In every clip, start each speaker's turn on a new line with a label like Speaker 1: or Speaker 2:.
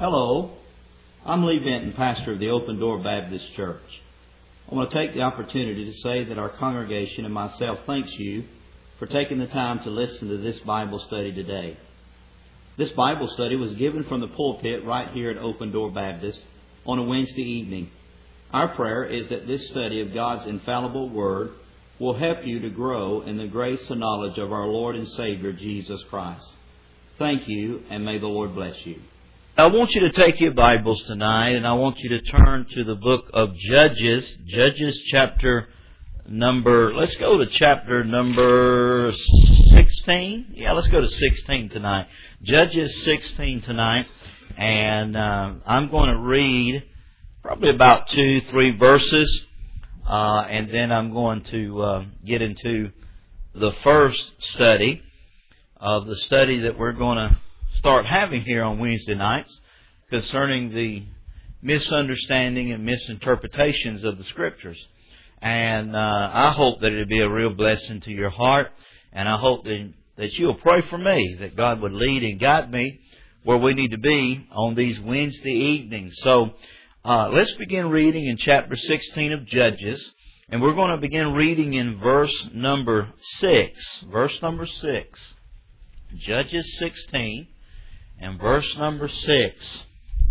Speaker 1: Hello, I'm Lee Benton, pastor of the Open Door Baptist Church. I want to take the opportunity to say that our congregation and myself thanks you for taking the time to listen to this Bible study today. This Bible study was given from the pulpit right here at Open Door Baptist on a Wednesday evening. Our prayer is that this study of God's infallible Word will help you to grow in the grace and knowledge of our Lord and Savior, Jesus Christ. Thank you, and may the Lord bless you.
Speaker 2: I want you to take your Bibles tonight, and I want you to turn to the book of Judges. Judges chapter number, let's go to chapter number 16. Yeah, let's go to 16 tonight. Judges 16 tonight, and I'm going to read probably about 2-3 verses, and then I'm going to get into the first study of the study that we're going to start having here on Wednesday nights concerning the misunderstanding and misinterpretations of the Scriptures. And I hope that it'll be a real blessing to your heart, and I hope that you'll pray for me, that God would lead and guide me where we need to be on these Wednesday evenings. So let's begin reading in chapter 16 of Judges, and we're going to begin reading in verse number 6. Verse number 6. Judges 16 and verse number 6.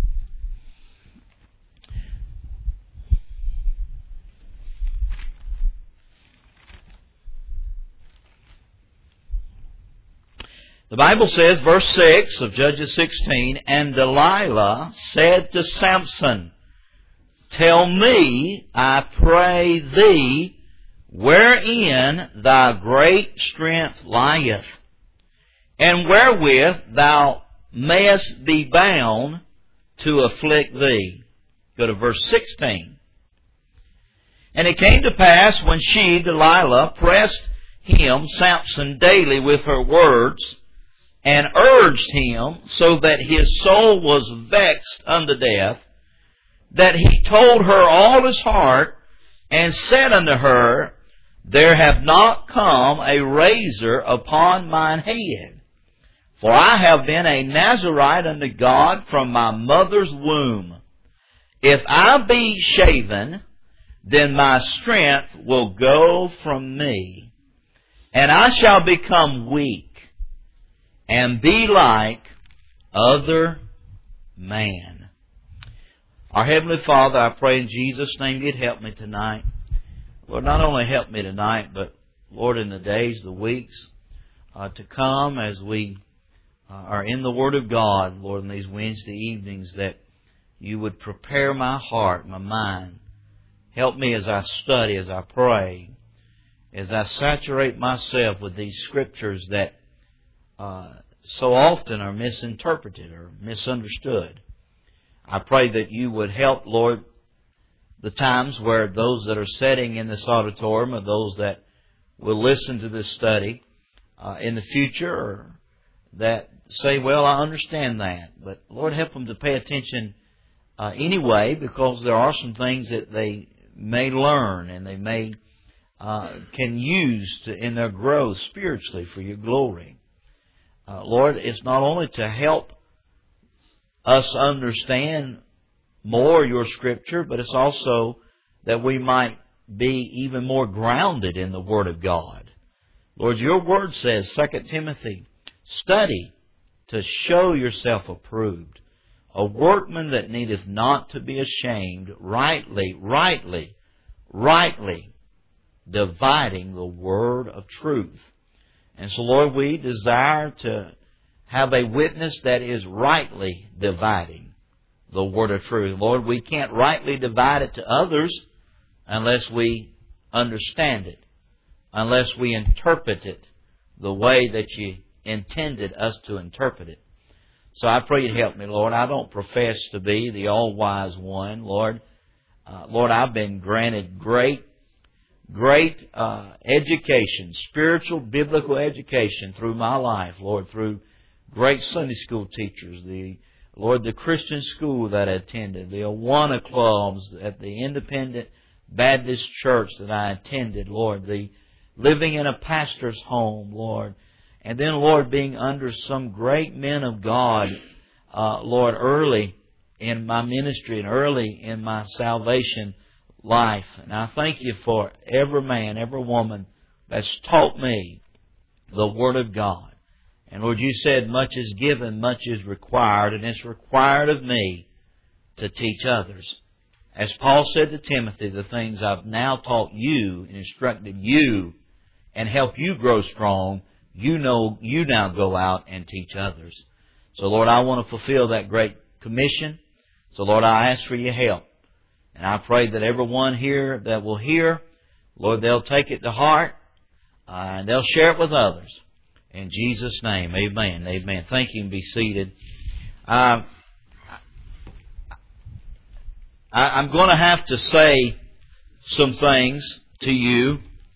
Speaker 2: The Bible says, verse 6 of Judges 16, "And Delilah said to Samson, Tell me, I pray thee, wherein thy great strength lieth, and wherewith thou mayest be bound to afflict thee." Go to verse 16. "And it came to pass, when she, Delilah, pressed him, Samson, daily with her words, and urged him, so that his soul was vexed unto death, that he told her all his heart, and said unto her, There hath not come a razor upon mine head, for I have been a Nazarite unto God from my mother's womb. If I be shaven, then my strength will go from me, and I shall become weak, and be like other man." Our Heavenly Father, I pray in Jesus' name you'd help me tonight. Lord, not only help me tonight, but Lord, in the days, the weeks to come, as we are in the Word of God, Lord, in these Wednesday evenings, that you would prepare my heart, my mind. Help me as I study, as I pray, as I saturate myself with these Scriptures that so often are misinterpreted or misunderstood. I pray that you would help, Lord, the times where those that are sitting in this auditorium or those that will listen to this study in the future, or that say, well, I understand that. But Lord, help them to pay attention anyway, because there are some things that they may learn and they may can use in their growth spiritually for your glory. Lord, it's not only to help us understand more your Scripture, but it's also that we might be even more grounded in the Word of God. Lord, your Word says, 2 Timothy, "Study to show yourself approved, a workman that needeth not to be ashamed, rightly dividing the word of truth." And so, Lord, we desire to have a witness that is rightly dividing the word of truth. Lord, we can't rightly divide it to others unless we understand it, unless we interpret it the way that you intended us to interpret it. So I pray you'd help me, Lord. I don't profess to be the all-wise one, Lord. Lord, I've been granted great education, spiritual, biblical education through my life, Lord, through great Sunday school teachers, the Christian school that I attended, the Awana clubs at the Independent Baptist Church that I attended, Lord, the living in a pastor's home, Lord, and then, Lord, being under some great men of God, Lord, early in my ministry and early in my salvation life. And I thank you for every man, every woman that's taught me the Word of God. And Lord, you said much is given, much is required, and it's required of me to teach others. As Paul said to Timothy, the things I've now taught you and instructed you and help you grow strong, you now go out and teach others. So Lord, I want to fulfill that great commission. So Lord, I ask for your help. And I pray that everyone here that will hear, Lord, they'll take it to heart and they'll share it with others. In Jesus' name, amen. Amen. Thank you, and be seated. I'm going to have to say some things to you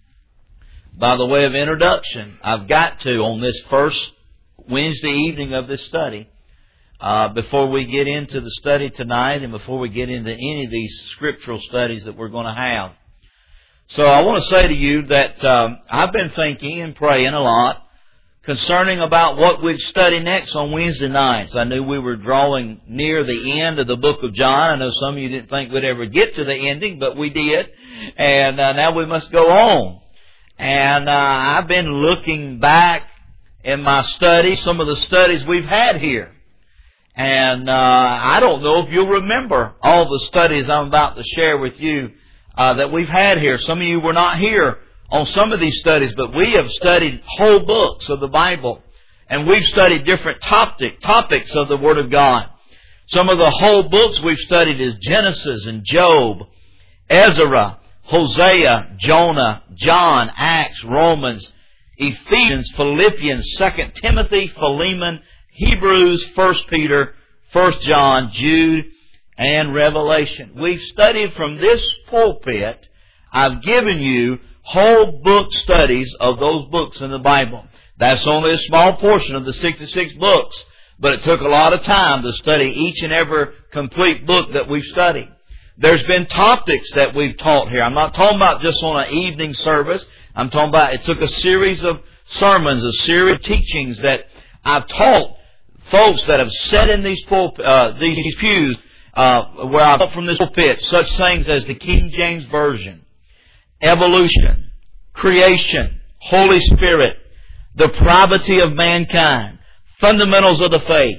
Speaker 2: by the way of introduction. I've got to on this first Wednesday evening of this study. Before we get into the study tonight and before we get into any of these scriptural studies that we're going to have. So I want to say to you that I've been thinking and praying a lot concerning about what we'd study next on Wednesday nights. I knew we were drawing near the end of the book of John. I know some of you didn't think we'd ever get to the ending, but we did. And now we must go on. And I've been looking back in my study, some of the studies we've had here. And I don't know if you'll remember all the studies I'm about to share with you that we've had here. Some of you were not here on some of these studies, but we have studied whole books of the Bible. And we've studied different topics of the Word of God. Some of the whole books we've studied is Genesis and Job, Ezra, Hosea, Jonah, John, Acts, Romans, Ephesians, Philippians, 2 Timothy, Philemon, Hebrews, 1 Peter, 1 John, Jude, and Revelation. We've studied from this pulpit. I've given you whole book studies of those books in the Bible. That's only a small portion of the 66 books, but it took a lot of time to study each and every complete book that we've studied. There's been topics that we've taught here. I'm not talking about just on an evening service. I'm talking about it took a series of sermons, a series of teachings that I've taught folks that have sat in these pews where I've taught from this pulpit, such things as the King James Version, evolution, creation, Holy Spirit, the pravity of mankind, fundamentals of the faith,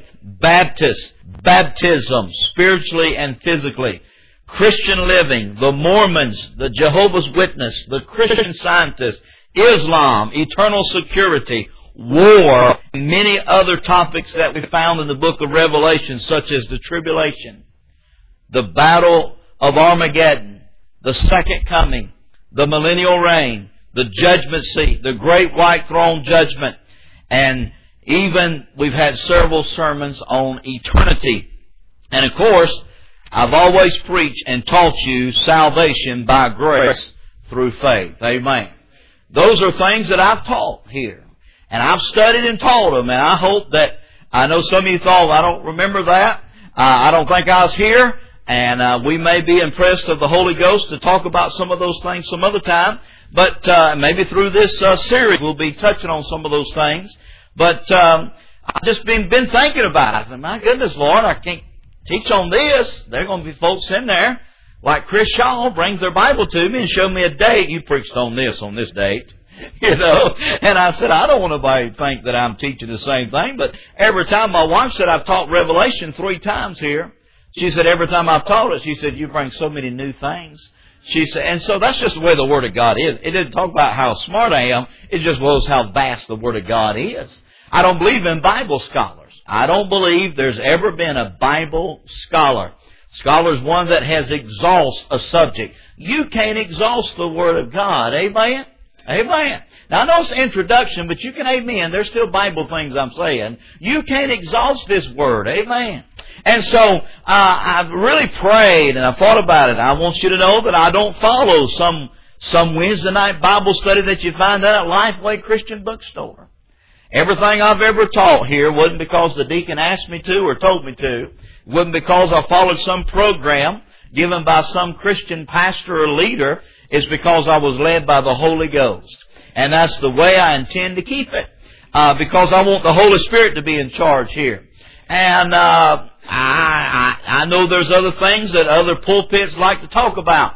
Speaker 2: baptism, spiritually and physically, Christian living, the Mormons, the Jehovah's Witness, the Christian Scientists, Islam, eternal security, war, and many other topics that we found in the book of Revelation, such as the tribulation, the battle of Armageddon, the second coming, the millennial reign, the judgment seat, the great white throne judgment, and even we've had several sermons on eternity. And of course, I've always preached and taught you salvation by grace through faith. Amen. Those are things that I've taught here. And I've studied and taught them. And I hope that, I know some of you thought, I don't remember that. I don't think I was here. And we may be impressed of the Holy Ghost to talk about some of those things some other time. But maybe through this series we'll be touching on some of those things. But I've just been thinking about it. I said, my goodness, Lord, I can't teach on this. There are going to be folks in there like Chris Shaw brings their Bible to me and show me a date. You preached on this date. You know, and I said, I don't want anybody to think that I'm teaching the same thing. But every time my wife said, I've taught Revelation 3 times here. She said, every time I've taught it, she said, you bring so many new things. She said, and so that's just the way the Word of God is. It didn't talk about how smart I am. It just was how vast the Word of God is. I don't believe in Bible scholars. I don't believe there's ever been a Bible scholar. Scholar is one that has exhausted a subject. You can't exhaust the Word of God. Amen? Amen. Now I know it's an introduction, but you can amen. There's still Bible things I'm saying. You can't exhaust this Word. Amen. And so I've really prayed and I've thought about it. I want you to know that I don't follow some Wednesday night Bible study that you find at a Lifeway Christian bookstore. Everything I've ever taught here wasn't because the deacon asked me to or told me to. It wasn't because I followed some program given by some Christian pastor or leader. It's because I was led by the Holy Ghost. And that's the way I intend to keep it. Because I want the Holy Spirit to be in charge here. And I I know there's other things that other pulpits like to talk about.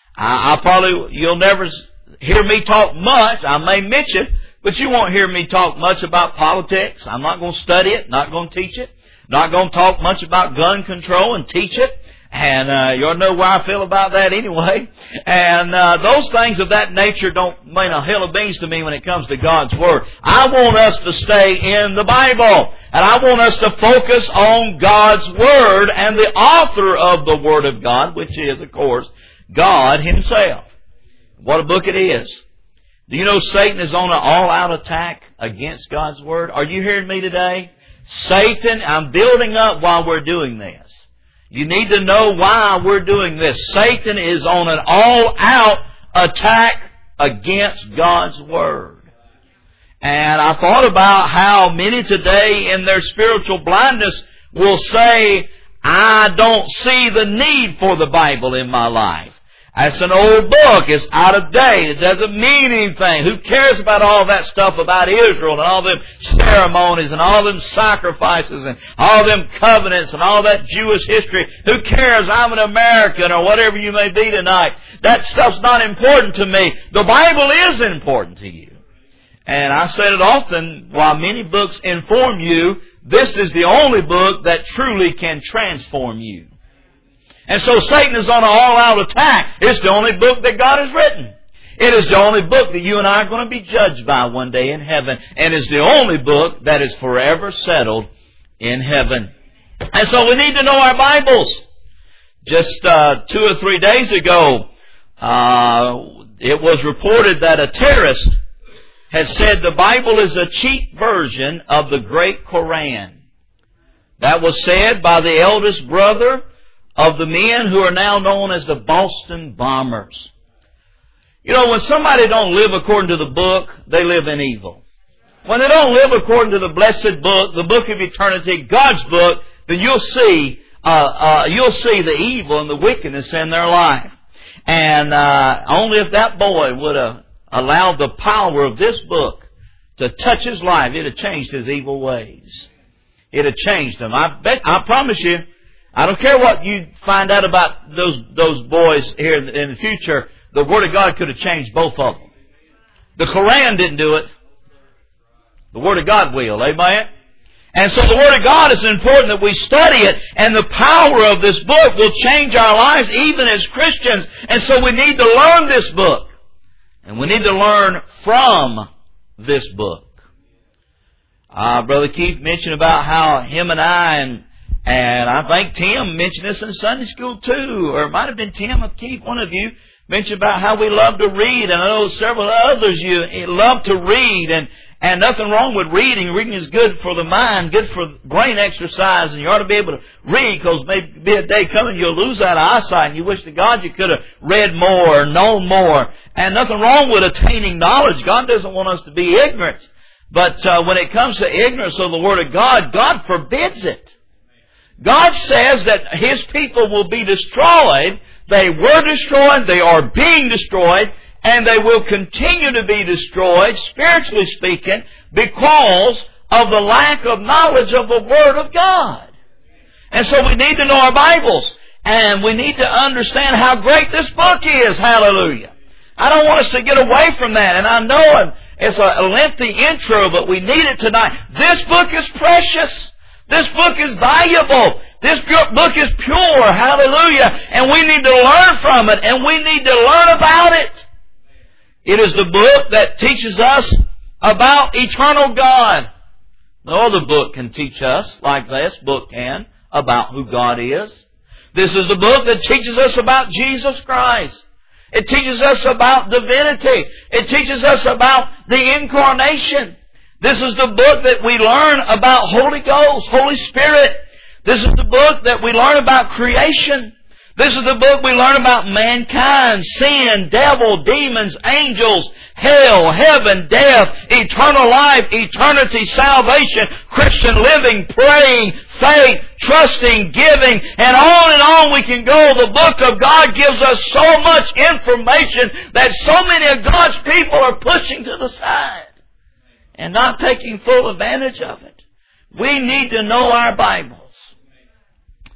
Speaker 2: You'll never hear me talk much. I may mention, but you won't hear me talk much about politics. I'm not going to study it, not going to teach it, not going to talk much about gun control and teach it. And you'll know where I feel about that anyway. And those things of that nature don't mean a hill of beans to me when it comes to God's Word. I want us to stay in the Bible. And I want us to focus on God's Word and the author of the Word of God, which is, of course, God Himself. What a book it is. Do you know Satan is on an all-out attack against God's Word? Are you hearing me today? Satan, I'm building up while we're doing this. You need to know why we're doing this. Satan is on an all-out attack against God's Word. And I thought about how many today in their spiritual blindness will say, I don't see the need for the Bible in my life. It's an old book. It's out of date. It doesn't mean anything. Who cares about all that stuff about Israel and all them ceremonies and all them sacrifices and all them covenants and all that Jewish history? Who cares? I'm an American or whatever you may be tonight. That stuff's not important to me. The Bible is important to you. And I said it often, while many books inform you, this is the only book that truly can transform you. And so Satan is on an all-out attack. It's the only book that God has written. It is the only book that you and I are going to be judged by one day in heaven. And it's the only book that is forever settled in heaven. And so we need to know our Bibles. Just 2 or 3 days ago, it was reported that a terrorist had said the Bible is a cheap version of the Great Koran. That was said by the eldest brother of the men who are now known as the Boston Bombers. You know, when somebody don't live according to the book, they live in evil. When they don't live according to the blessed book, the book of eternity, God's book, then you'll see the evil and the wickedness in their life. And only if that boy would have allowed the power of this book to touch his life, it would have changed his evil ways. It would have changed him. I promise you, I don't care what you find out about those boys here in the future, the Word of God could have changed both of them. The Koran didn't do it. The Word of God will. Amen? And so the Word of God is important that we study it, and the power of this book will change our lives even as Christians. And so we need to learn this book. And we need to learn from this book. Brother Keith mentioned about how him and I and I think Tim mentioned this in Sunday school too, or it might have been Tim or Keith, one of you mentioned about how we love to read, and I know several others you love to read, and nothing wrong with reading. Reading is good for the mind, good for brain exercise, and you ought to be able to read, because maybe a day coming you'll lose that eyesight, and you wish to God you could have read more or known more. And nothing wrong with attaining knowledge. God doesn't want us to be ignorant. But when it comes to ignorance of the Word of God, God forbids it. God says that His people will be destroyed. They were destroyed, they are being destroyed, and they will continue to be destroyed, spiritually speaking, because of the lack of knowledge of the Word of God. And so we need to know our Bibles, and we need to understand how great this book is. Hallelujah. I don't want us to get away from that, and I know it's a lengthy intro, but we need it tonight. This book is precious. This book is valuable. This book is pure. Hallelujah. And we need to learn from it. And we need to learn about it. It is the book that teaches us about eternal God. No other book can teach us like this book can about who God is. This is the book that teaches us about Jesus Christ. It teaches us about divinity. It teaches us about the incarnation. This is the book that we learn about Holy Ghost, Holy Spirit. This is the book that we learn about creation. This is the book we learn about mankind, sin, devil, demons, angels, hell, heaven, death, eternal life, eternity, salvation, Christian living, praying, faith, trusting, giving, and on we can go. The book of God gives us so much information that so many of God's people are pushing to the side and not taking full advantage of it. We need to know our Bibles.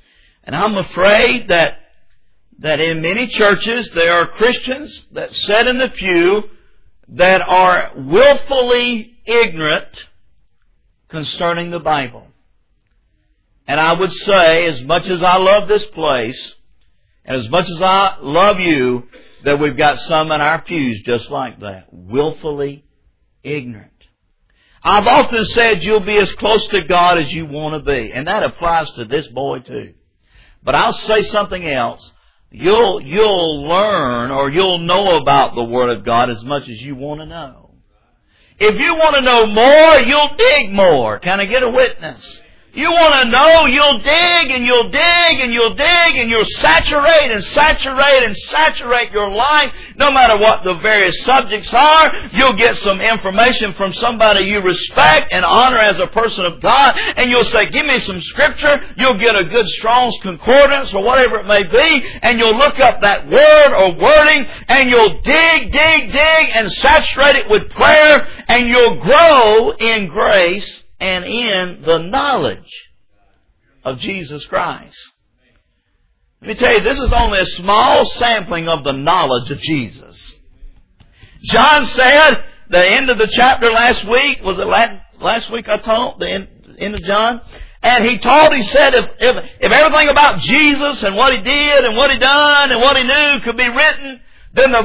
Speaker 2: And I'm afraid that in many churches there are Christians that sit in the pew that are willfully ignorant concerning the Bible. And I would say, as much as I love this place, and as much as I love you, that we've got some in our pews just like that, willfully ignorant. I've often said you'll be as close to God as you want to be, and that applies to this boy too. But I'll say something else. You'll learn or you'll know about the Word of God as much as you want to know. If you want to know more, you'll dig more. Can I get a witness? You want to know, you'll dig and you'll dig and you'll dig and you'll saturate and saturate and saturate your life. No matter what the various subjects are, you'll get some information from somebody you respect and honor as a person of God, and you'll say, give me some scripture. You'll get a good Strong's Concordance or whatever it may be, and you'll look up that word or wording, and you'll dig and saturate it with prayer, and you'll grow in grace and in the knowledge of Jesus Christ. Let me tell you, this is only a small sampling of the knowledge of Jesus. John said, the end of the chapter last week, was it last week I taught, the end of John? And he said, if everything about Jesus and what He did and what He done and what He knew could be written, then the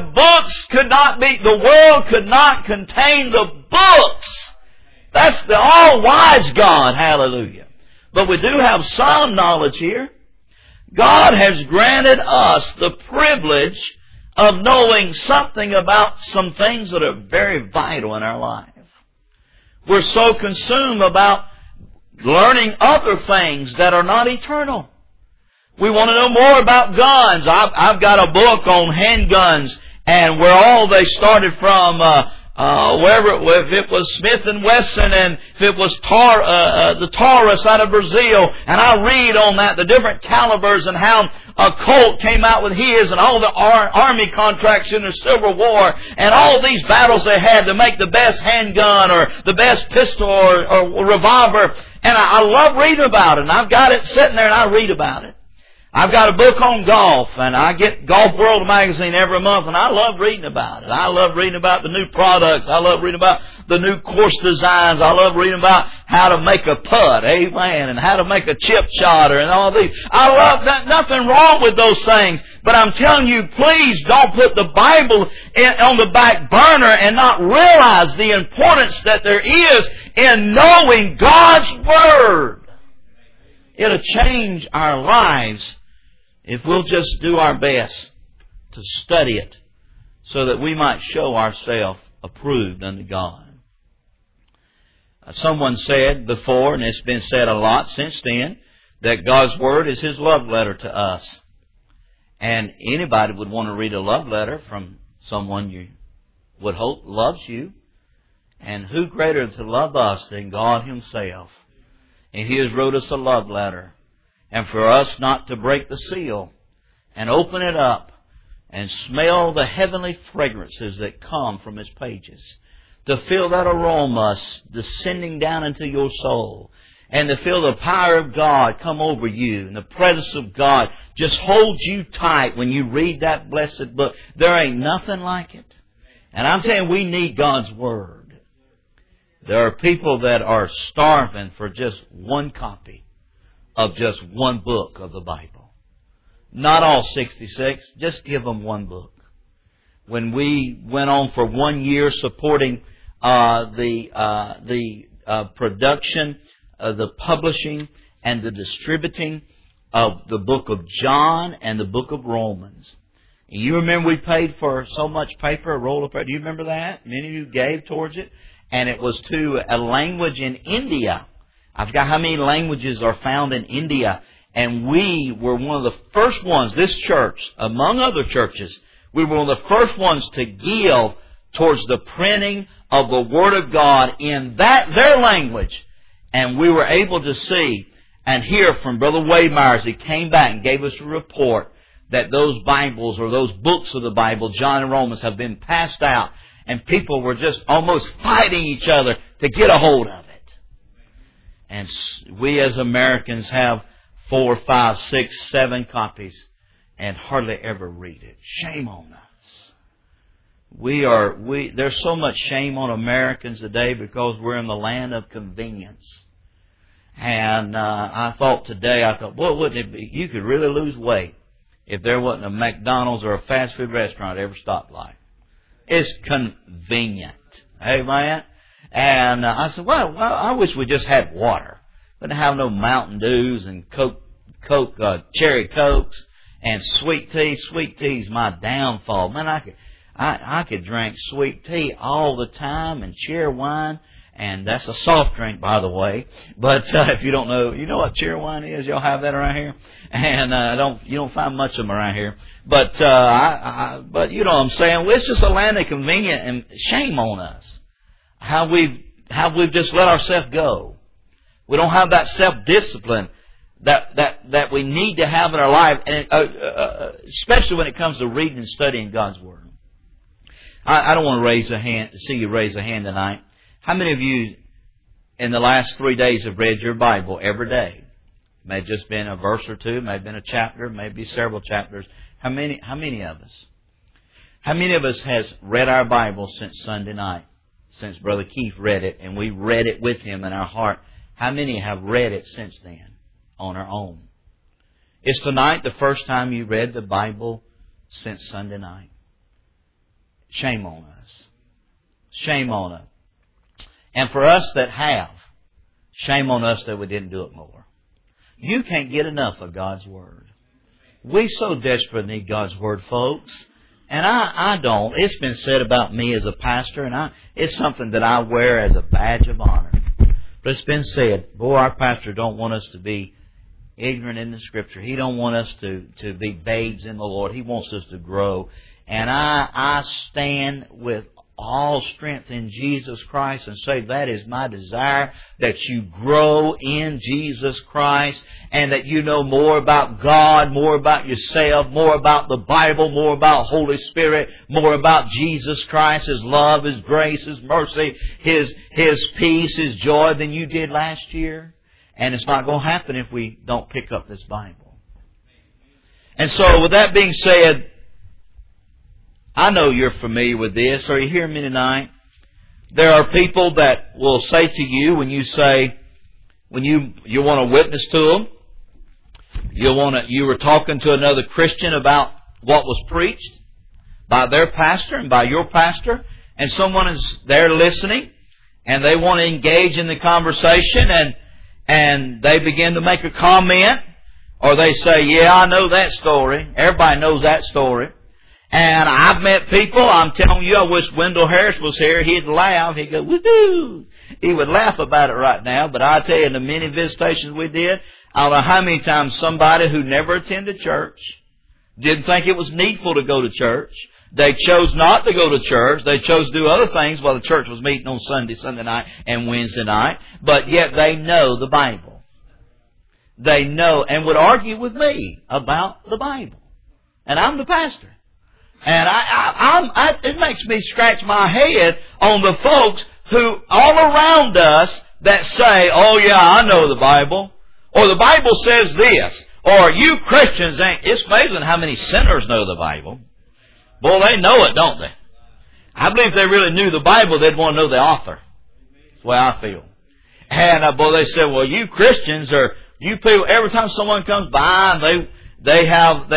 Speaker 2: world could not contain the books. That's the all-wise God. Hallelujah. But we do have some knowledge here. God has granted us the privilege of knowing something about some things that are very vital in our life. We're so consumed about learning other things that are not eternal. We want to know more about guns. I've got a book on handguns and where all they started from, if it was Smith & Wesson and if it was the Taurus out of Brazil, and I read on that, the different calibers and how a Colt came out with his and all the army contracts in the Civil War and all these battles they had to make the best handgun or the best pistol or revolver. And I love reading about it, and I've got it sitting there and I read about it. I've got a book on golf, and I get Golf World magazine every month, and I love reading about it. I love reading about the new products. I love reading about the new course designs. I love reading about how to make a putt, amen, and how to make a chip shotter and all these. I love that. Nothing wrong with those things. But I'm telling you, please don't put the Bible on the back burner and not realize the importance that there is in knowing God's Word. It'll change our lives if we'll just do our best to study it so that we might show ourselves approved unto God. Someone said before, and it's been said a lot since then, that God's Word is His love letter to us. And anybody would want to read a love letter from someone you would hope loves you. And who greater to love us than God Himself? And He has wrote us a love letter. And for us not to break the seal and open it up and smell the heavenly fragrances that come from its pages. To feel that aroma descending down into your soul. And to feel the power of God come over you. And the presence of God just holds you tight when you read that blessed book. There ain't nothing like it. And I'm saying we need God's Word. There are people that are starving for just one copy of just one book of the Bible. Not all 66. Just give them one book. When we went on for 1 year supporting the production, the publishing, and the distributing of the book of John and the book of Romans. And you remember we paid for so much paper, a roll of paper. Do you remember that? Many of you gave towards it. And it was to a language in India. I forgot how many languages are found in India. And we were one of the first ones, this church, among other churches, we were one of the first ones to give towards the printing of the Word of God in their language. And we were able to see and hear from Brother Wade Myers. He came back and gave us a report that those Bibles or those books of the Bible, John and Romans, have been passed out. And people were just almost fighting each other to get a hold of it. And we as Americans have 4, 5, 6, 7 copies and hardly ever read it. Shame on us. There's so much shame on Americans today because we're in the land of convenience. And I thought, boy, wouldn't it be, you could really lose weight if there wasn't a McDonald's or a fast food restaurant at every stoplight. It's convenient. Amen? And I said, well, I wish we just had water. We didn't have no Mountain Dews and Cherry Cokes and sweet tea. Sweet tea's my downfall. Man, I could drink sweet tea all the time and cherry wine. And that's a soft drink, by the way. But if you don't know, you know what cherry wine is? Y'all have that around here? And you don't find much of them around here. But but you know what I'm saying? Well, it's just a land of convenience, and shame on us. How we've just let ourselves go. We don't have that self-discipline that we need to have in our life, and especially when it comes to reading and studying God's Word. I don't want to see you raise a hand tonight. How many of you in the last 3 days have read your Bible every day? It may have just been a verse or two, may have been a chapter, maybe several chapters. How many of us? How many of us has read our Bible since Sunday night? Since Brother Keith read it, and we read it with him in our heart. How many have read it since then on our own? Is tonight the first time you read the Bible since Sunday night? Shame on us. Shame on us. And for us that have, shame on us that we didn't do it more. You can't get enough of God's Word. We so desperately need God's Word, folks. And I don't. It's been said about me as a pastor, and it's something that I wear as a badge of honor. But it's been said, boy, our pastor don't want us to be ignorant in the Scripture. He don't want us to be babes in the Lord. He wants us to grow. And I stand with all strength in Jesus Christ and say that is my desire, that you grow in Jesus Christ and that you know more about God, more about yourself, more about the Bible, more about Holy Spirit, more about Jesus Christ, His love, His grace, His mercy, His peace, His joy than you did last year. And it's not going to happen if we don't pick up this Bible. And so with that being said, I know you're familiar with this. Are you hearing me tonight? There are people that will say to you when you want to witness to them, you were talking to another Christian about what was preached by their pastor and by your pastor, and someone is there listening, and they want to engage in the conversation, and they begin to make a comment, or they say, yeah, I know that story. Everybody knows that story. And I've met people, I'm telling you, I wish Wendell Harris was here. He'd laugh. He'd go, woohoo! He would laugh about it right now. But I tell you, in the many visitations we did, I don't know how many times somebody who never attended church, didn't think it was needful to go to church. They chose not to go to church. They chose to do other things while the church was meeting on Sunday night and Wednesday night. But yet they know the Bible. They know and would argue with me about the Bible. And I'm the pastor. And it makes me scratch my head on the folks who all around us that say, oh yeah, I know the Bible. Or the Bible says this. Or you Christians ain't. It's amazing how many sinners know the Bible. Boy, they know it, don't they? I believe if they really knew the Bible, they'd want to know the author. That's the way I feel. And boy, they say, well, you Christians or you people, every time someone comes by, they have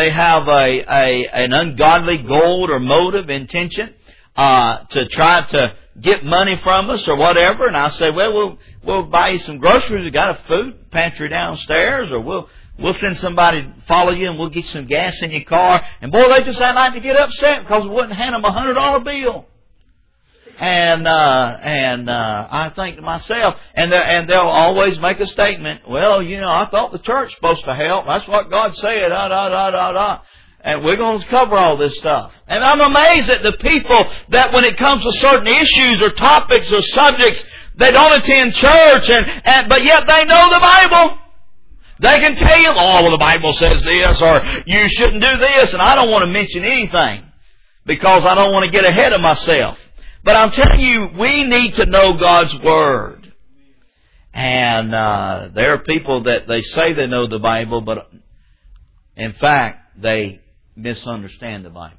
Speaker 2: an ungodly goal or motive, intention, to try to get money from us or whatever. And I say, well, we'll buy you some groceries. We got a food pantry downstairs, or we'll send somebody to follow you and we'll get some gas in your car. And boy, they just like to get upset because we wouldn't hand them a $100 bill. And I think to myself, and they'll always make a statement. Well, you know, I thought the church was supposed to help. That's what God said. And we're going to cover all this stuff. And I'm amazed at the people that when it comes to certain issues or topics or subjects, they don't attend church, but yet they know the Bible. They can tell you, oh, well, the Bible says this, or you shouldn't do this, and I don't want to mention anything because I don't want to get ahead of myself. But I'm telling you, we need to know God's Word. And there are people that they say they know the Bible, but in fact, they misunderstand the Bible.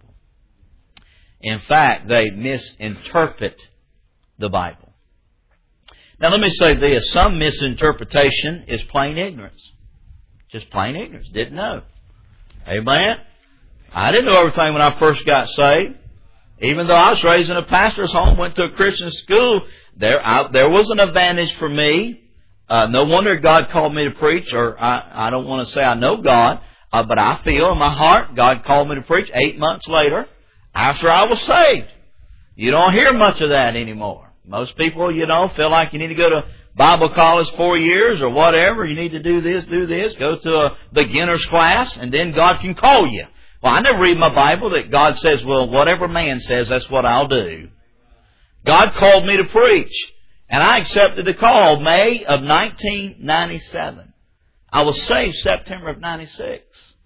Speaker 2: In fact, they misinterpret the Bible. Now let me say this. Some misinterpretation is plain ignorance. Just plain ignorance. Didn't know. Amen? I didn't know everything when I first got saved. Even though I was raised in a pastor's home, went to a Christian school, there was an advantage for me. No wonder God called me to preach, or I don't want to say I know God, but I feel in my heart God called me to preach 8 months later after I was saved. You don't hear much of that anymore. Most people, feel like you need to go to Bible college 4 years or whatever. You need to do this, go to a beginner's class, and then God can call you. Well, I never read my Bible that God says, well, whatever man says, that's what I'll do. God called me to preach, and I accepted the call May of 1997. I was saved September of 96.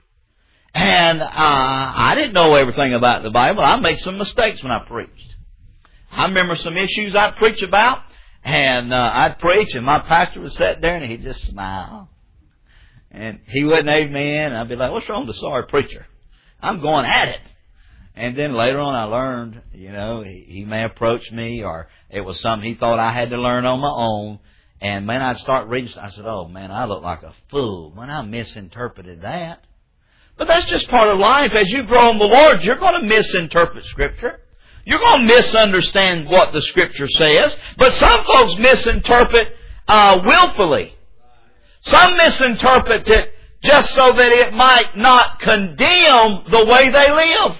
Speaker 2: And I didn't know everything about the Bible. I made some mistakes when I preached. I remember some issues I'd preach about, and I'd preach, and my pastor would sit there, and he'd just smile. And he wouldn't amen, and I'd be like, what's wrong with the sorry preacher? I'm going at it. And then later on I learned, he may approach me, or it was something he thought I had to learn on my own. And man, I'd start reading, I said, oh man, I look like a fool. Man, I misinterpreted that. But that's just part of life. As you grow in the Lord, you're going to misinterpret Scripture. You're going to misunderstand what the Scripture says. But some folks misinterpret willfully. Some misinterpret it just so that it might not condemn the way they live.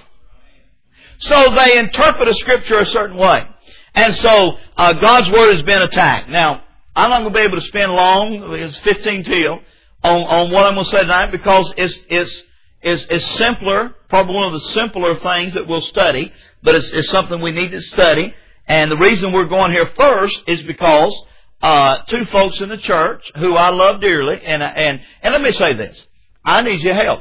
Speaker 2: So they interpret a Scripture a certain way. And so God's Word has been attacked. Now, I'm not going to be able to spend long, it's 15 till, on what I'm going to say tonight, because it's simpler, probably one of the simpler things that we'll study, but it's something we need to study. And the reason we're going here first is because two folks in the church who I love dearly, and let me say this, I need your help.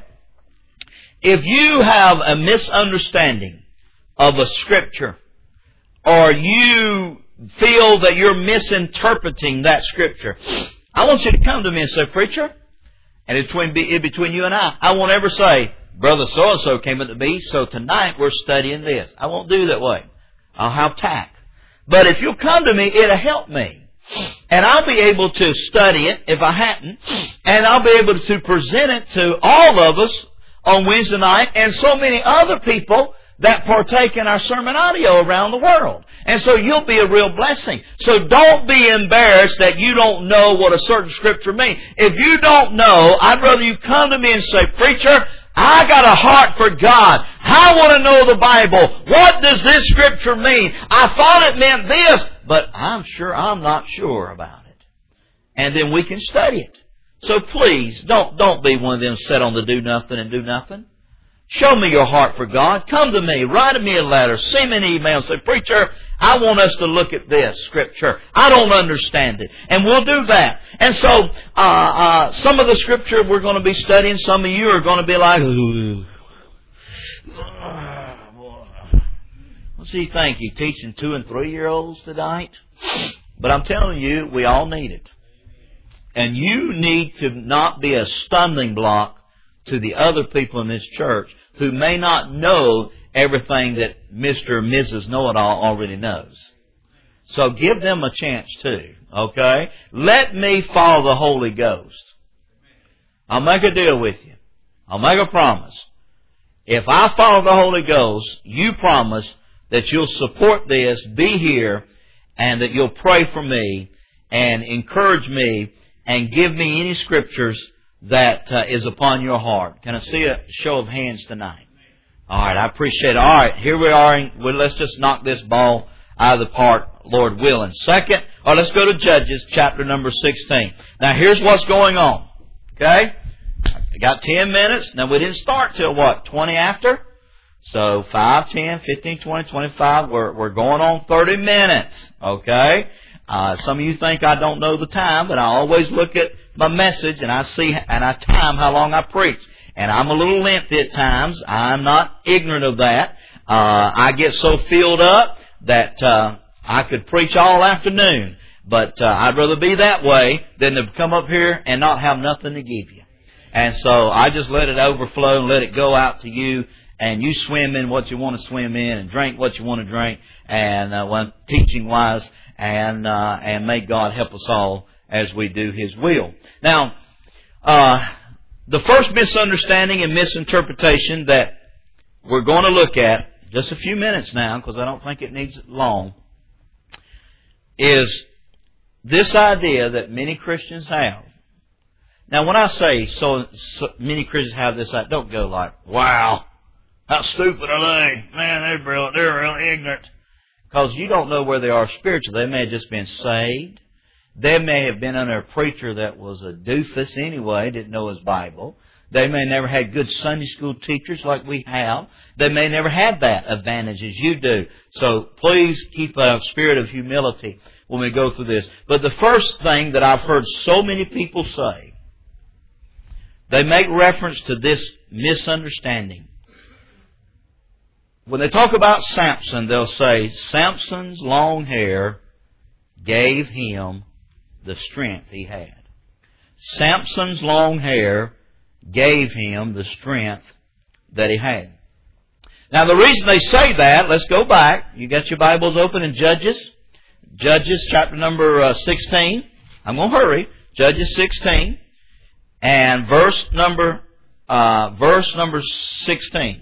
Speaker 2: If you have a misunderstanding of a Scripture, or you feel that you're misinterpreting that Scripture, I want you to come to me and say, preacher, and it's between you and I won't ever say, brother so-and-so came into me, so tonight we're studying this. I won't do that way. I'll have tact. But if you'll come to me, it'll help me. And I'll be able to study it if I hadn't, and I'll be able to present it to all of us on Wednesday night, and so many other people that partake in our sermon audio around the world. And so you'll be a real blessing. So don't be embarrassed that you don't know what a certain Scripture means. If you don't know, I'd rather you come to me and say, preacher, I got a heart for God. I want to know the Bible. What does this Scripture mean? I thought it meant this, but I'm not sure about it. And then we can study it. So please, don't be one of them set on the do nothing and do nothing. Show me your heart for God. Come to me. Write me a letter. Send me an email. Say, preacher, I want us to look at this Scripture. I don't understand it. And we'll do that. And so, some of the Scripture we're going to be studying, some of you are going to be like, what's he think? He's teaching 2- and 3-year-olds tonight? But I'm telling you, we all need it. And you need to not be a stumbling block to the other people in this church who may not know everything that Mr. and Mrs. Know-It-All already knows. So give them a chance too, okay? Let me follow the Holy Ghost. I'll make a deal with you. I'll make a promise. If I follow the Holy Ghost, you promise that you'll support this, be here, and that you'll pray for me and encourage me and give me any Scriptures that is upon your heart. Can I see a show of hands tonight? All right, I appreciate it. All right, here we are. Let's just knock this ball out of the park, Lord willing. Let's go to Judges chapter number 16. Now, here's what's going on. Okay? I got 10 minutes. Now, we didn't start till what? 20 after? So, 5, 10, 15, 20, 25. We're going on 30 minutes. Okay? Some of you think I don't know the time, but I always look at my message and I time how long I preach. And I'm a little lengthy at times. I'm not ignorant of that. I get so filled up that I could preach all afternoon. But I'd rather be that way than to come up here and not have nothing to give you. And so I just let it overflow and let it go out to you. And you swim in what you want to swim in and drink what you want to drink. And when teaching wise, and may God help us all as we do His will. Now, the first misunderstanding and misinterpretation that we're going to look at, just a few minutes now, because I don't think it needs long, is this idea that many Christians have. Now, when I say so many Christians have this idea, don't go like, wow, how stupid are they? Man, they're really ignorant. Because you don't know where they are spiritually. They may have just been saved. They may have been under a preacher that was a doofus anyway, didn't know his Bible. They may never had good Sunday school teachers like we have. They may never had that advantage as you do. So please keep a spirit of humility when we go through this. But the first thing that I've heard so many people say, they make reference to this misunderstanding. When they talk about Samson, they'll say, Samson's long hair gave him the strength he had. Samson's long hair gave him the strength that he had. Now the reason they say that, let's go back. You got your Bibles open in Judges. Judges chapter number 16. I'm going to hurry. Judges 16 and verse number 16.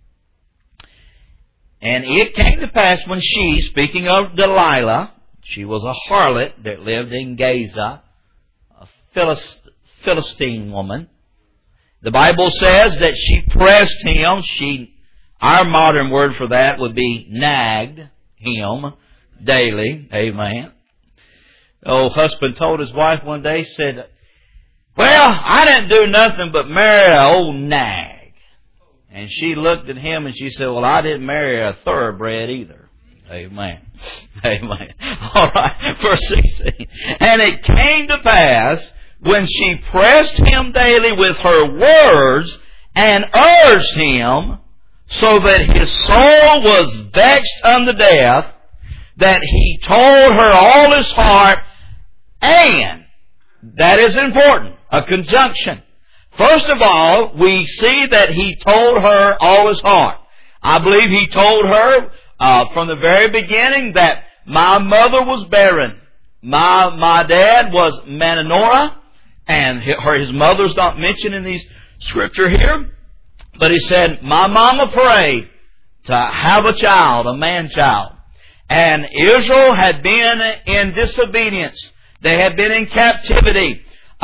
Speaker 2: And it came to pass when she, speaking of Delilah, she was a harlot that lived in Gaza, a Philistine woman. The Bible says that she pressed him. Our modern word for that would be nagged him daily. Amen. The old husband told his wife one day, said, well, I didn't do nothing but marry an old nag. And she looked at him and she said, well, I didn't marry a thoroughbred either. Amen. Amen. All right, verse 16. And it came to pass, when she pressed him daily with her words and urged him, so that his soul was vexed unto death, that he told her all his heart, and, that is important, a conjunction. First of all, we see that he told her all his heart. I believe he told her from the very beginning that my mother was barren. My dad was Manoah, and his mother's not mentioned in these scripture here. But he said, my mama prayed to have a child, a man-child. And Israel had been in disobedience. They had been in captivity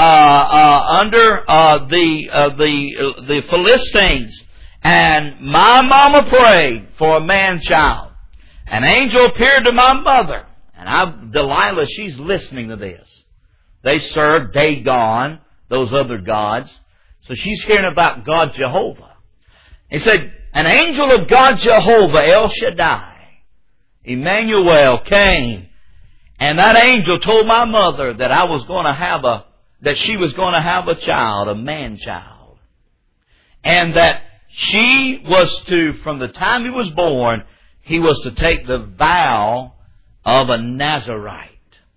Speaker 2: under the Philistines. And my mama prayed for a man-child. An angel appeared to my mother. And Delilah, she's listening to this. They served Dagon, those other gods. So she's hearing about God Jehovah. He said, an angel of God Jehovah, El Shaddai, Emmanuel, came. And that angel told my mother that she was going to have a child, a man-child. And that she was to, from the time he was born, he was to take the vow of a Nazarite.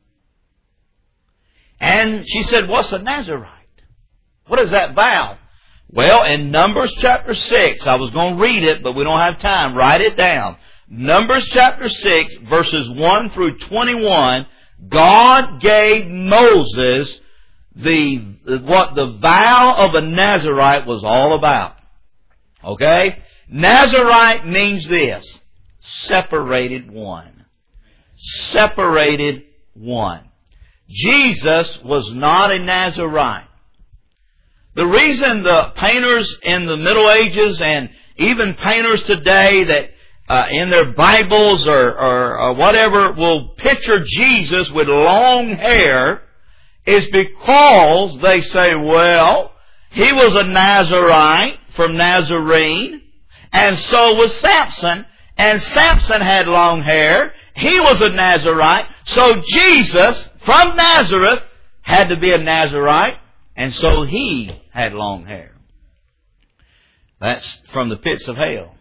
Speaker 2: And she said, what's a Nazarite? What is that vow? Well, in Numbers chapter 6, I was going to read it, but we don't have time. Write it down. Numbers chapter 6, verses 1 through 21, God gave Moses what the vow of a Nazarite was all about. Okay? Nazarite means this: separated one. Separated one. Jesus was not a Nazarite. The reason the painters in the Middle Ages and even painters today that in their Bibles or whatever will picture Jesus with long hair is because they say, well, he was a Nazarite from Nazarene, and so was Samson, and Samson had long hair. He was a Nazarite, so Jesus from Nazareth had to be a Nazarite, and so he had long hair. That's from the pits of hell.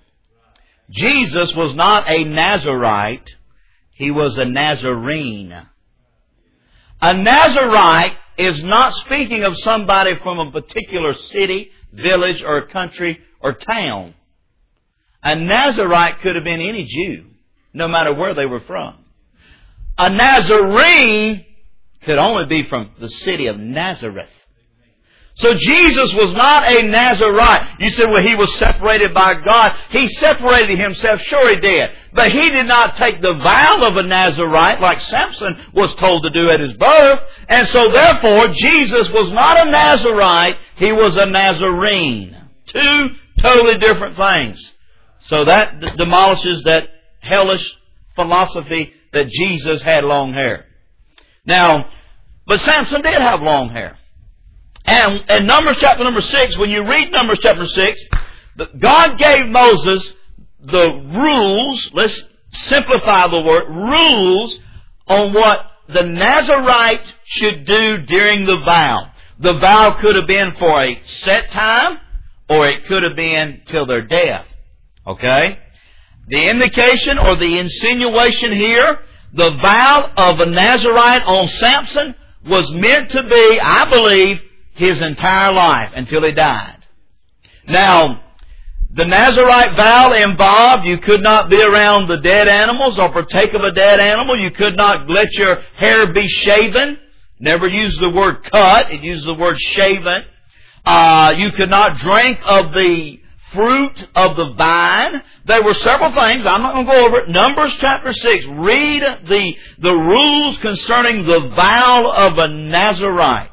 Speaker 2: Jesus was not a Nazarite. He was a Nazarene. A Nazarite is not speaking of somebody from a particular city, village, or country, or town. A Nazarite could have been any Jew, no matter where they were from. A Nazarene could only be from the city of Nazareth. So Jesus was not a Nazarite. You said, well, he was separated by God. He separated himself. Sure he did. But he did not take the vow of a Nazarite like Samson was told to do at his birth. And so therefore, Jesus was not a Nazarite. He was a Nazarene. Two totally different things. So that demolishes that hellish philosophy that Jesus had long hair. Now, but Samson did have long hair. And in Numbers chapter number 6, when you read Numbers chapter 6, God gave Moses the rules, let's simplify the word, rules on what the Nazarite should do during the vow. The vow could have been for a set time, or it could have been till their death. Okay? The indication or the insinuation here, the vow of a Nazarite on Samson was meant to be, I believe, his entire life until he died. Now, the Nazarite vow involved you could not be around the dead animals or partake of a dead animal. You could not let your hair be shaven. Never use the word cut. It uses the word shaven. You could not drink of the fruit of the vine. There were several things. I'm not going to go over it. Numbers chapter 6. Read the rules concerning the vow of a Nazarite.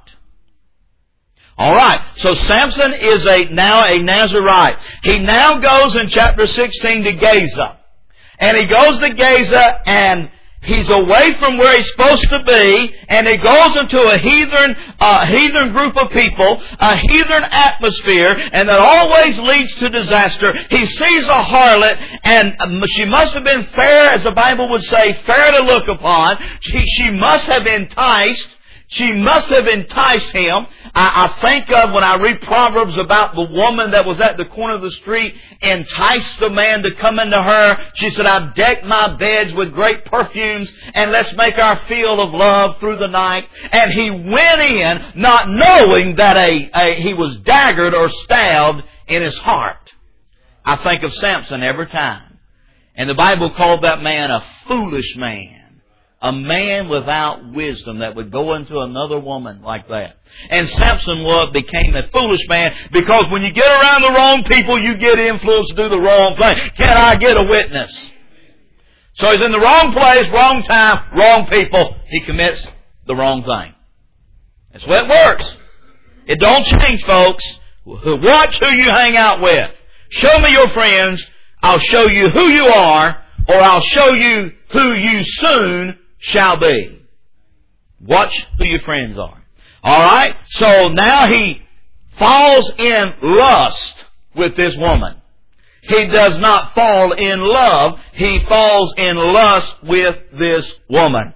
Speaker 2: Alright, so Samson is now a Nazarite. He now goes in chapter 16 to Gaza. And he goes to Gaza and he's away from where he's supposed to be, and he goes into a heathen group of people, a heathen atmosphere, and that always leads to disaster. He sees a harlot, and she must have been fair, as the Bible would say, fair to look upon. She must have enticed. She must have enticed him. I think of when I read Proverbs about the woman that was at the corner of the street, enticed the man to come into her. She said, I've decked my beds with great perfumes, and let's make our field of love through the night. And he went in not knowing that he was daggered or stabbed in his heart. I think of Samson every time. And the Bible called that man a foolish man. A man without wisdom that would go into another woman like that. And Samson became a foolish man because when you get around the wrong people, you get influenced to do the wrong thing. Can I get a witness? So he's in the wrong place, wrong time, wrong people. He commits the wrong thing. That's the way it works. It don't change, folks. Watch who you hang out with. Show me your friends. I'll show you who you are, or I'll show you who you soon shall be. Watch who your friends are. Alright? So now he falls in lust with this woman. He does not fall in love. He falls in lust with this woman.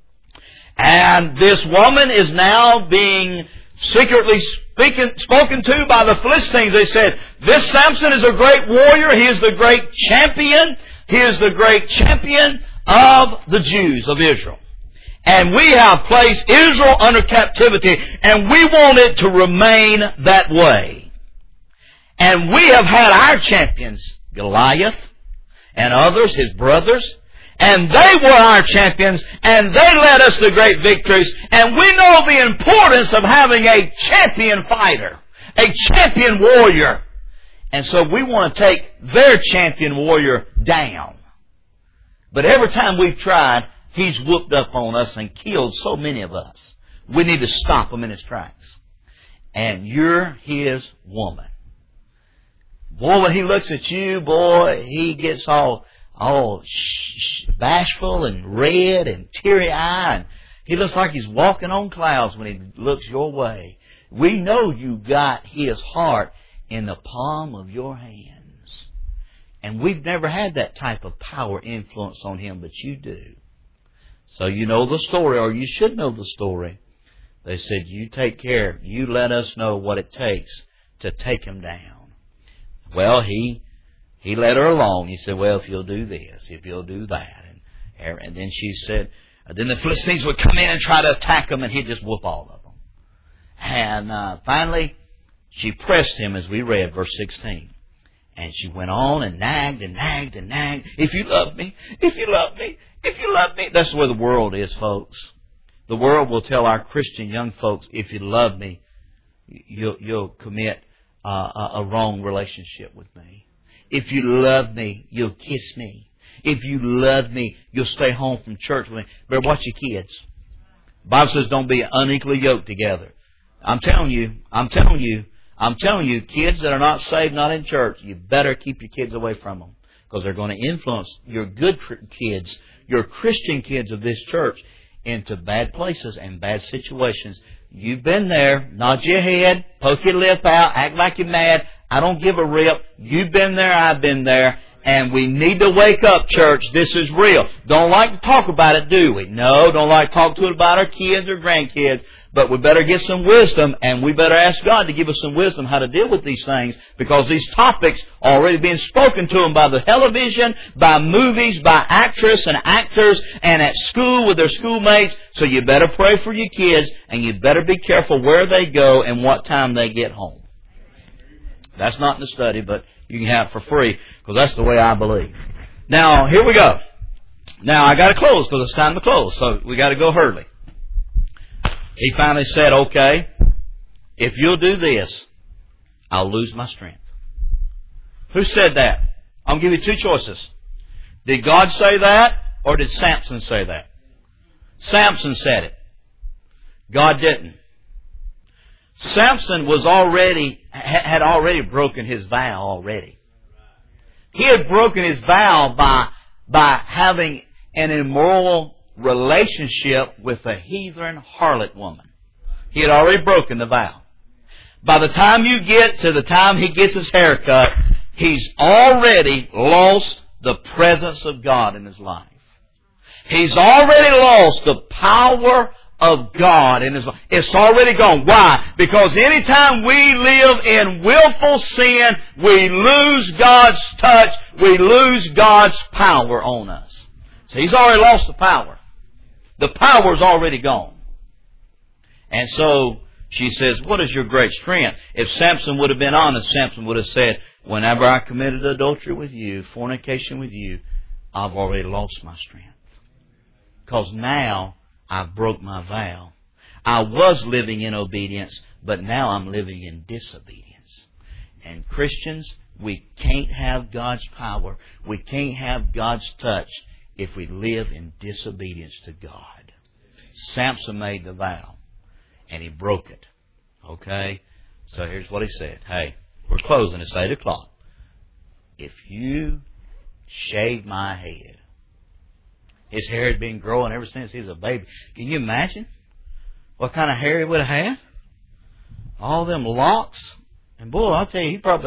Speaker 2: And this woman is now being secretly spoken to by the Philistines. They said, this Samson is a great warrior. He is the great champion. He is the great champion of the Jews of Israel. And we have placed Israel under captivity, and we want it to remain that way. And we have had our champions, Goliath and others, his brothers, and they were our champions, and they led us to great victories. And we know the importance of having a champion fighter, a champion warrior. And so we want to take their champion warrior down. But every time we've tried, he's whooped up on us and killed so many of us. We need to stop him in his tracks. And you're his woman. Boy, when he looks at you, boy, he gets all bashful and red and teary-eyed. He looks like he's walking on clouds when he looks your way. We know you got his heart in the palm of your hand. And we've never had that type of power influence on him, but you do. So you know the story, or you should know the story. They said, you take care. You let us know what it takes to take him down. Well, he led her along. He said, well, if you'll do this, if you'll do that. And then she said, Then the Philistines would come in and try to attack him, and he'd just whoop all of them. And finally, she pressed him, as we read, verse 16. And she went on and nagged and nagged and nagged. If you love me, if you love me, if you love me. That's where the world is, folks. The world will tell our Christian young folks, if you love me, you'll commit a wrong relationship with me. If you love me, you'll kiss me. If you love me, you'll stay home from church with me. Better watch your kids. The Bible says don't be unequally yoked together. I'm telling you, kids that are not saved, not in church, you better keep your kids away from them. Because they're going to influence your good kids, your Christian kids of this church, into bad places and bad situations. You've been there. Nod your head, poke your lip out, act like you're mad. I don't give a rip. You've been there, I've been there. And we need to wake up, church. This is real. Don't like to talk about it, do we? No, don't like to talk to it about our kids or grandkids. But we better get some wisdom, and we better ask God to give us some wisdom how to deal with these things, because these topics are already being spoken to them by the television, by movies, by actress and actors, and at school with their schoolmates. So you better pray for your kids, and you better be careful where they go and what time they get home. That's not in the study, but you can have it for free, because that's the way I believe. Now, here we go. Now, I got to close, because it's time to close, so we got to go hurriedly. He finally said, okay, if you'll do this, I'll lose my strength. Who said that? I'll give you two choices. Did God say that, or did Samson say that? Samson said it. God didn't. Samson had already broken his vow already. He had broken his vow by having an immoral relationship with a heathen harlot woman. He had already broken the vow. By the time you get to the time he gets his hair cut, he's already lost the presence of God in his life. He's already lost the power of God in his life. It's already gone. Why? Because anytime we live in willful sin, we lose God's touch. We lose God's power on us. So he's already lost the power. The power's already gone. And so she says, what is your great strength? If Samson would have been honest, Samson would have said, whenever I committed adultery with you, fornication with you, I've already lost my strength. Because now I've broke my vow. I was living in obedience, but now I'm living in disobedience. And Christians, we can't have God's power. We can't have God's touch if we live in disobedience to God. Samson made the vow, and he broke it. Okay? So here's what he said. Hey, we're closing. It's 8 o'clock. If you shave my head. His hair had been growing ever since he was a baby. Can you imagine what kind of hair he would have had? All them locks. And boy, I'll tell you, he probably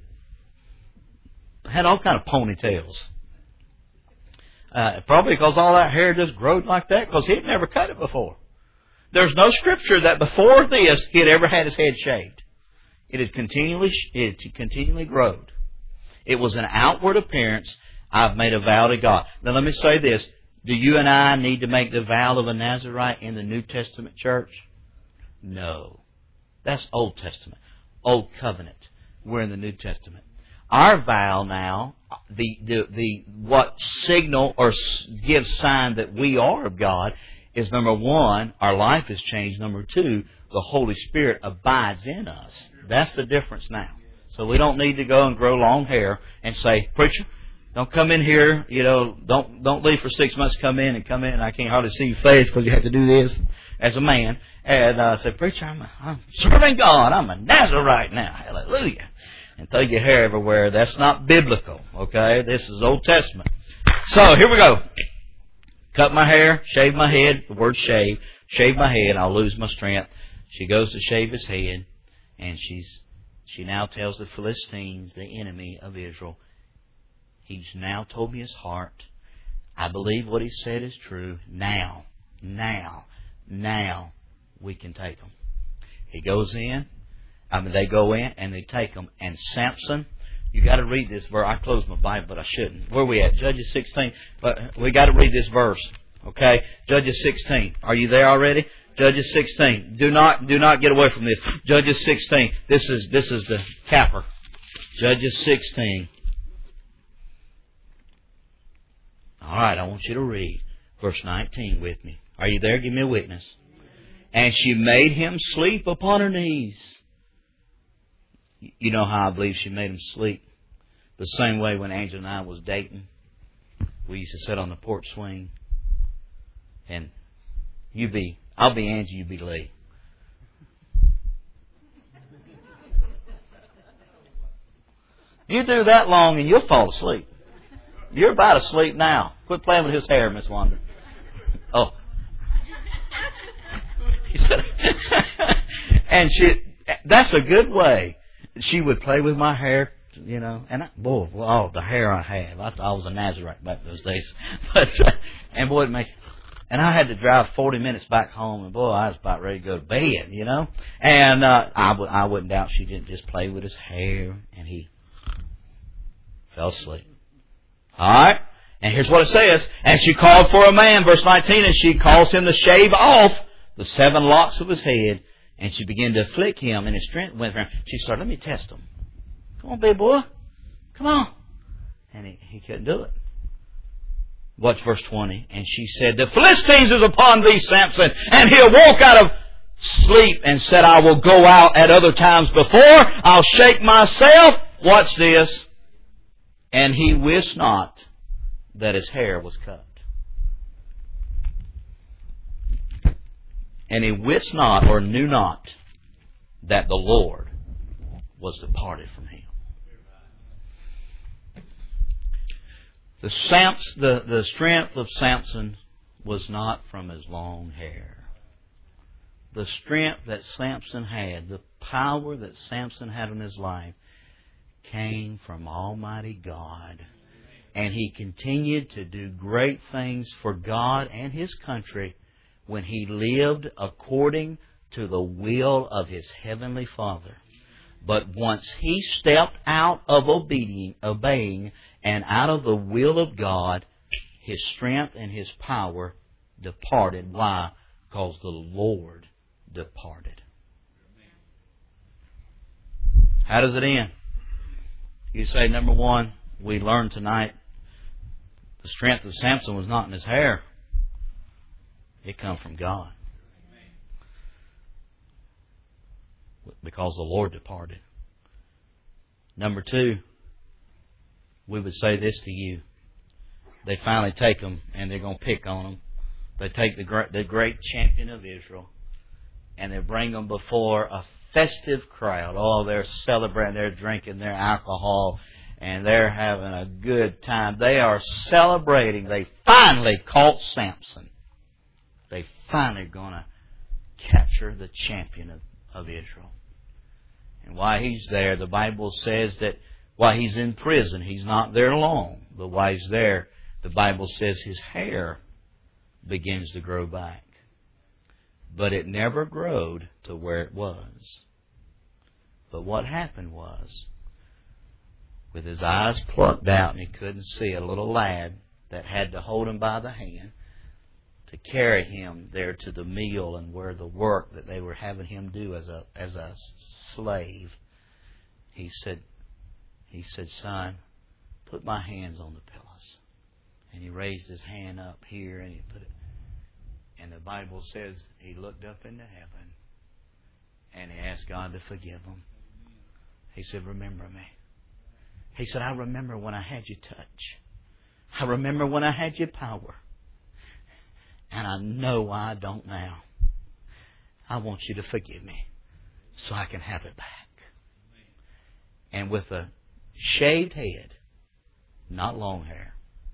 Speaker 2: had all kind of ponytails. Probably because all that hair just growed like that, because he'd never cut it before. There's no scripture that before this he had ever had his head shaved. It had continually growed. It was an outward appearance. I've made a vow to God. Now let me say this. Do you and I need to make the vow of a Nazirite in the New Testament church? No. That's Old Testament. Old Covenant. We're in the New Testament. Our vow now, what signal or gives sign that we are of God is, number one, our life has changed. Number two, the Holy Spirit abides in us. That's the difference now. So we don't need to go and grow long hair and say, preacher, don't come in here, don't leave for 6 months, come in, and I can't hardly see your face because you have to do this as a man. And say, preacher, I'm serving God. I'm a Nazirite now. Hallelujah. And throw your hair everywhere. That's not biblical, okay? This is Old Testament. So, here we go. Cut my hair, shave my head. The word shave. Shave my head, I'll lose my strength. She goes to shave his head, and she now tells the Philistines, the enemy of Israel, he's now told me his heart. I believe what he said is true. Now, we can take them. He goes in. They go in and they take them. And Samson, you got to read this verse. I closed my Bible, but I shouldn't. Where are we at? Judges 16. But we got to read this verse. Okay? Judges 16. Are you there already? Judges 16. Do not get away from this. Judges 16. This is the capper. Judges 16. All right, I want you to read verse 19 with me. Are you there? Give me a witness. And she made him sleep upon her knees. You know how I believe she made him sleep? The same way when Angela and I was dating. We used to sit on the porch swing. And I'll be Angie, you be Lee. You do that long and you'll fall asleep. You're about asleep now. Quit playing with his hair, Miss Wanda. Oh. He said, and that's a good way. She would play with my hair, you know, and the hair I have. I was a Nazarite back those days. But, and boy, and I had to drive 40 minutes back home, and boy, I was about ready to go to bed, you know. And I wouldn't doubt she didn't just play with his hair, and he fell asleep. All right? And here's what it says. And she called for a man, verse 19, and she caused him to shave off the 7 locks of his head, and she began to afflict him, and his strength went from him. She started, let me test him. Come on, big boy. Come on. And he couldn't do it. Watch verse 20. And she said, the Philistines is upon thee, Samson. And he awoke out of sleep and said, I will go out at other times before. I'll shake myself. Watch this. And he wist not that his hair was cut. And he wist not or knew not that the Lord was departed from him. The strength of Samson was not from his long hair. The strength that Samson had, the power that Samson had in his life, came from Almighty God. And he continued to do great things for God and his country when he lived according to the will of his heavenly Father. But once he stepped out of obeying and out of the will of God, his strength and his power departed. Why? Because the Lord departed. How does it end? You say, number one, we learned tonight the strength of Samson was not in his hair. It come from God. Because the Lord departed. Number two, we would say this to you. They finally take them and they're going to pick on them. They take the great champion of Israel and they bring them before a festive crowd. Oh, they're celebrating, they're drinking their alcohol and they're having a good time. They are celebrating. They finally caught Samson. They finally going to capture the champion of Israel. And while he's there, the Bible says that while he's in prison, he's not there long. But while he's there, the Bible says his hair begins to grow back. But it never growed to where it was. But what happened was, with his eyes plucked out and he couldn't see, a little lad that had to hold him by the hand to carry him there to the mill and where the work that they were having him do as a slave. He said, son, put my hands on the pillows. And he raised his hand up here and he put it. And the Bible says he looked up into heaven and he asked God to forgive him. He said, remember me. He said, I remember when I had your touch. I remember when I had your power. And I know why I don't now. I want you to forgive me so I can have it back. And with a shaved head, not long hair,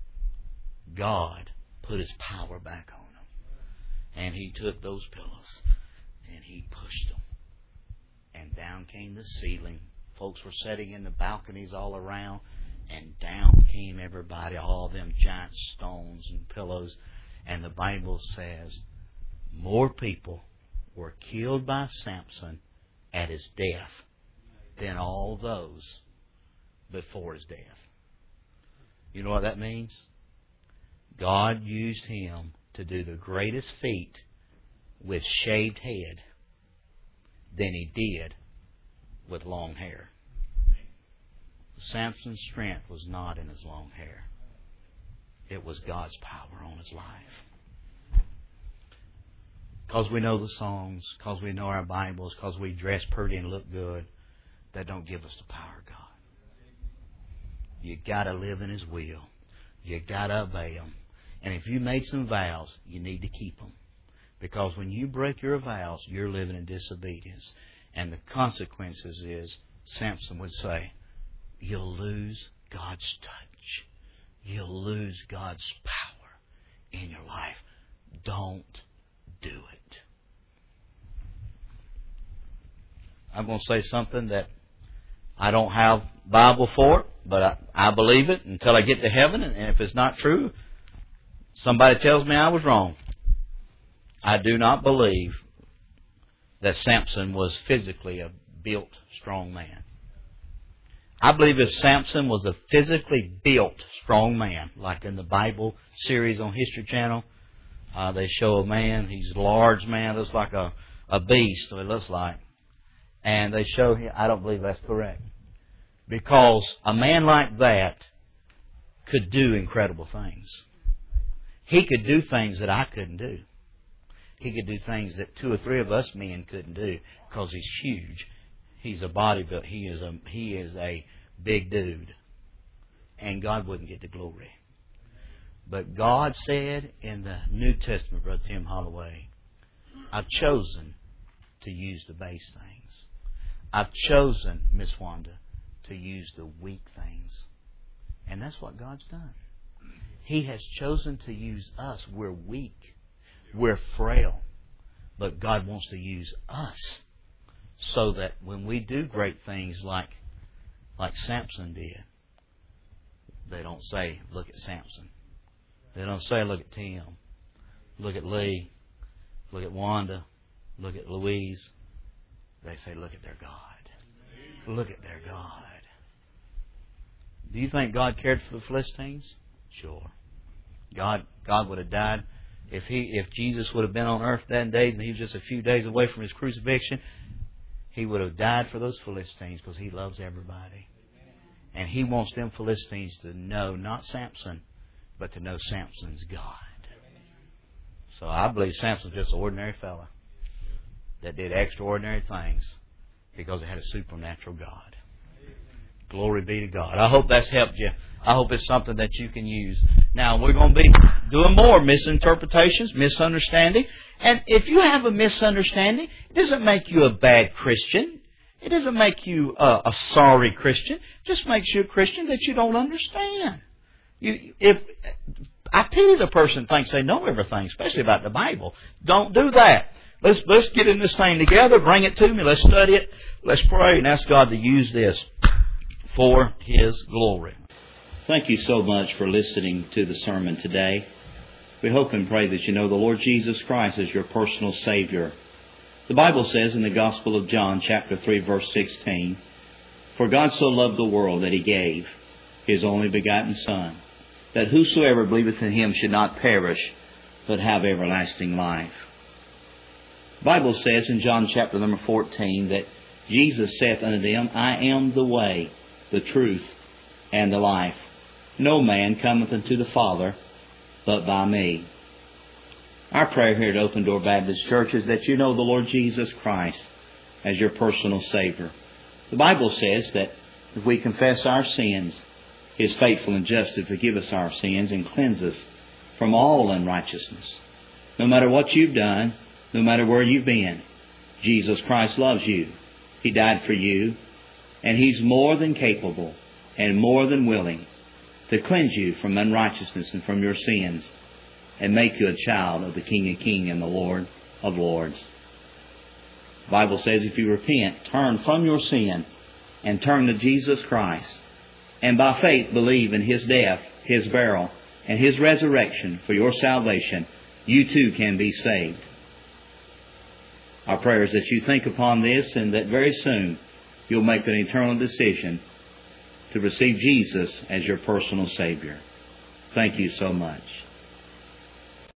Speaker 2: God put His power back on him. And He took those pillows and He pushed them. And down came the ceiling. Folks were sitting in the balconies all around. And down came everybody, all them giant stones and pillows. And the Bible says more people were killed by Samson at his death than all those before his death. You know what that means? God used him to do the greatest feat with shaved head than he did with long hair. Samson's strength was not in his long hair. It was God's power on his life. Because we know the songs, because we know our Bibles, because we dress pretty and look good, that don't give us the power of God. You got to live in His will. You got to obey Him. And if you made some vows, you need to keep them. Because when you break your vows, you're living in disobedience. And the consequences is, Samson would say, you'll lose God's touch. You'll lose God's power in your life. Don't do it. I'm going to say something that I don't have Bible for it, but I believe it until I get to heaven. And if it's not true, somebody tells me I was wrong. I do not believe that Samson was physically a built, strong man. I believe if Samson was a physically built, strong man, like in the Bible series on History Channel, they show a man, he's a large man, looks like a beast, so it looks like. And they show him, I don't believe that's correct. Because a man like that could do incredible things. He could do things that I couldn't do. He could do things that 2 or 3 of us men couldn't do because he's huge. He's a bodybuilder. He is a big dude. And God wouldn't get the glory. But God said in the New Testament, Brother Tim Holloway, I've chosen to use the base things. I've chosen, Miss Wanda, to use the weak things. And that's what God's done. He has chosen to use us. We're weak. We're frail. But God wants to use us so that when we do great things like Samson did, they don't say, look at Samson. They don't say, look at Tim. Look at Lee. Look at Wanda. Look at Louise. They say, look at their God. Look at their God. Do you think God cared for the Philistines? Sure. God would have died. If Jesus would have been on earth that days and he was just a few days away from His crucifixion, He would have died for those Philistines because He loves everybody. And He wants them Philistines to know not Samson, but to know Samson's God. So I believe Samson's just an ordinary fella that did extraordinary things because he had a supernatural God. Glory be to God. I hope that's helped you. I hope it's something that you can use. Now, we're going to be doing more misinterpretations, misunderstanding. And if you have a misunderstanding, it doesn't make you a bad Christian. It doesn't make you a sorry Christian. It just makes you a Christian that you don't understand. I pity the person who thinks they know everything, especially about the Bible. Don't do that. Let's get in this thing together. Bring it to me. Let's study it. Let's pray and ask God to use this for His glory.
Speaker 1: Thank you so much for listening to the sermon today. We hope and pray that you know the Lord Jesus Christ as your personal Savior. The Bible says in the Gospel of John, chapter 3, verse 16, For God so loved the world that He gave His only begotten Son, that whosoever believeth in Him should not perish, but have everlasting life. The Bible says in John chapter number 14 that Jesus saith unto them, I am the way, the truth, and the life. No man cometh unto the Father but by me. Our prayer here at Open Door Baptist Church is that you know the Lord Jesus Christ as your personal Savior. The Bible says that if we confess our sins, He is faithful and just to forgive us our sins and cleanse us from all unrighteousness. No matter what you've done, no matter where you've been, Jesus Christ loves you. He died for you, and He's more than capable and more than willing to cleanse you from unrighteousness and from your sins and make you a child of the King of Kings and the Lord of Lords. The Bible says if you repent, turn from your sin and turn to Jesus Christ, and by faith believe in His death, His burial, and His resurrection for your salvation, you too can be saved. Our prayer is that you think upon this and that very soon you'll make an eternal decision to receive Jesus as your personal Savior. Thank you so much.